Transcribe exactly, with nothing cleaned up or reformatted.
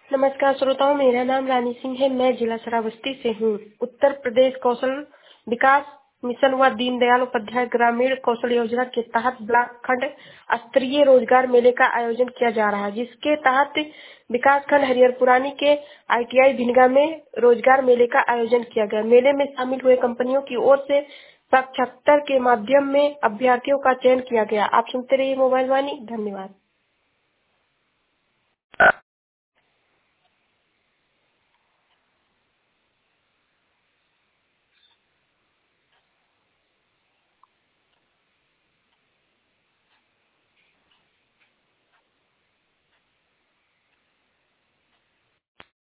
नमस्कार श्रोताओं, मेरा नाम रानी सिंह है। मैं जिला श्रावस्ती से हूँ। उत्तर प्रदेश कौशल विकास मिशन व दीनदयाल उपाध्याय ग्रामीण कौशल योजना के तहत ब्लॉक खंड स्तरीय रोजगार मेले का आयोजन किया जा रहा है, जिसके तहत विकास खंड हरिहरपुरानी के आईटीआई भिनगा में रोजगार मेले का आयोजन किया गया। मेले में शामिल हुए कंपनियों की ओर से साक्षात्कार के माध्यम में अभ्यर्थियों का चयन किया गया। आप सुनते रहिए मोबाइल वाणी। धन्यवाद।